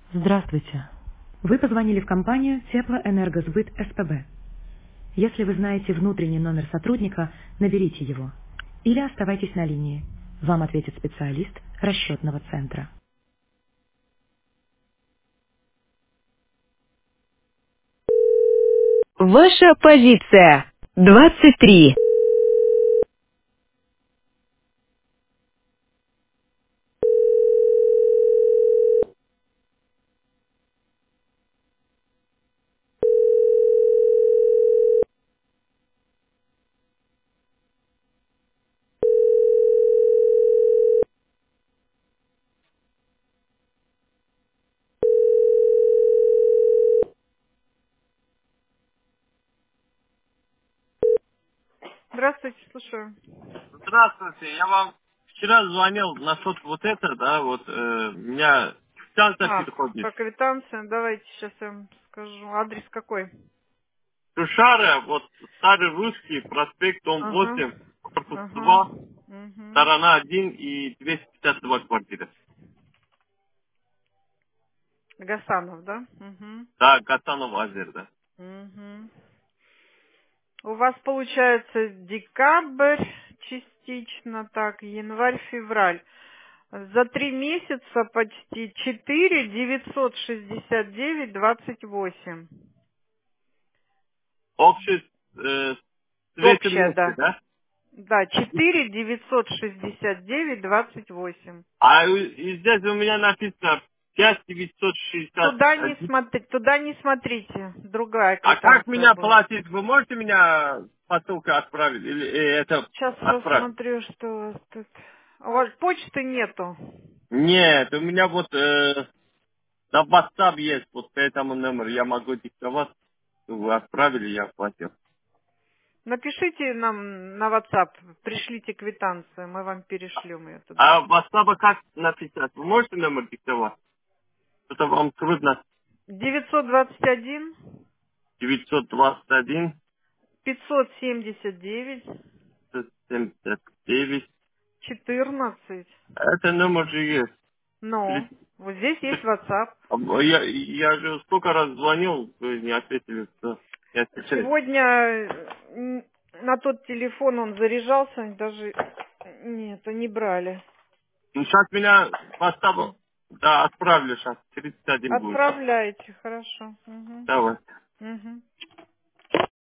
Здравствуйте. Вы позвонили в компанию Теплоэнергосбыт СПБ. Если вы знаете внутренний номер сотрудника, наберите его. Или оставайтесь на линии. Вам ответит специалист расчетного центра. Ваша позиция 23. Здравствуйте, слушаю. Здравствуйте, я вам вчера звонил насчет вот это, да, вот у меня станция переходит. По квитанции, давайте сейчас я вам скажу. Адрес какой? Тушара, вот старый русский, проспект дом Ага, 8, корпус ага, 2, угу. сторона 1 и 252 квартиры. Гасанов, да? Угу, Да, Гасанов Азер, да. угу. У вас получается декабрь частично, так, январь, февраль. За 3 месяца почти 4 969 28. Общий в третьем Общая, месте, да. да? Да, 4 969 28. И здесь у меня написано 5960. Туда не смотрите. Другая А как квитанция меня будет. платить? Вы можете меня посылку отправить? Или это Сейчас отправить? посмотрю, что у вас тут. У вас почты нету. Нет, у меня вот на WhatsApp есть, вот по этому номеру я могу диктовать. Вы отправили, я оплатил. Напишите нам на WhatsApp, пришлите квитанцию, мы вам перешлем ее туда. А в WhatsApp как написать? Вы можете номер диктовать? Это вам трудно. 921 921 579 79. 14. Это номер же есть. Но вот здесь есть WhatsApp. Я же сколько раз звонил, вы не ответили, что не отвечаете. Сегодня на тот телефон он заряжался, даже нет, не брали. Ну, сейчас меня WhatsApp, да, отправлю сейчас. 31 будет. Отправляйте, хорошо. Угу. Давай. Угу.